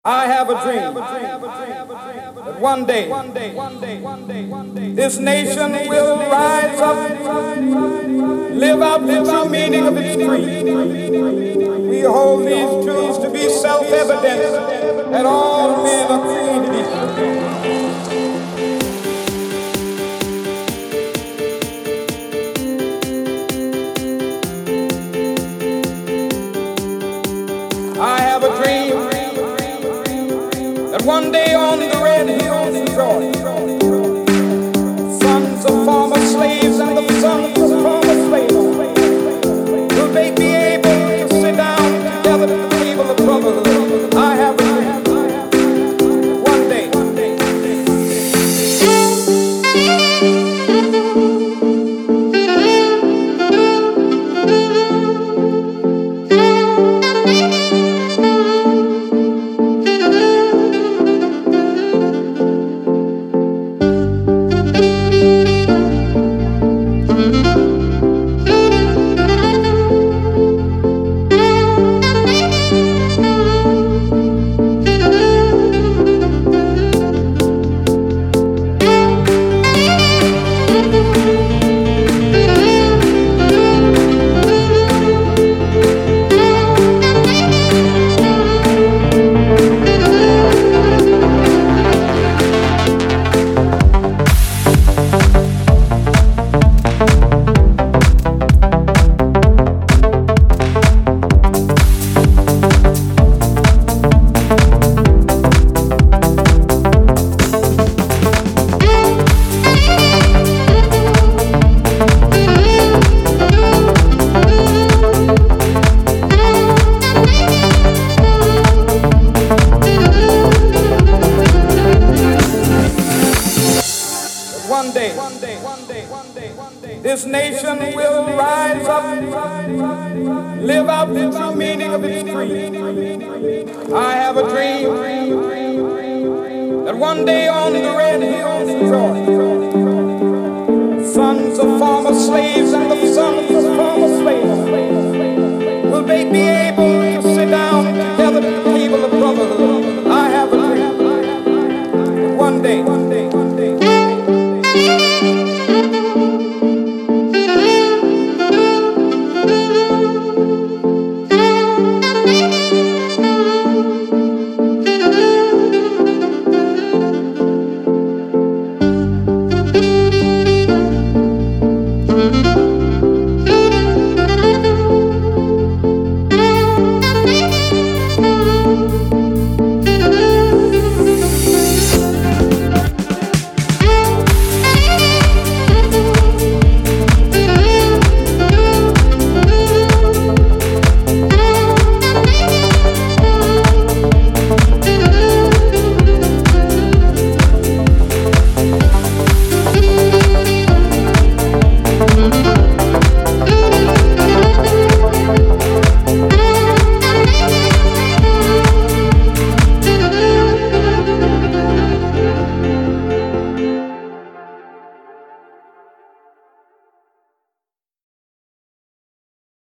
I have a dream that one day this nation will rise up, live out the true meaning of its creed. We hold these truths to be self-evident that all men are created equal. I have a dream that one day on the red hills of Georgia, sons of former slaves and the sons of former slaves will they be able to sit down together at the table of brotherhood. I have a dream that one day. This nation will rise up, live out the true meaning of its creed. I have a dream that one day on the red hills of Georgia, sons of former slaves and the sons of former slaves will they be able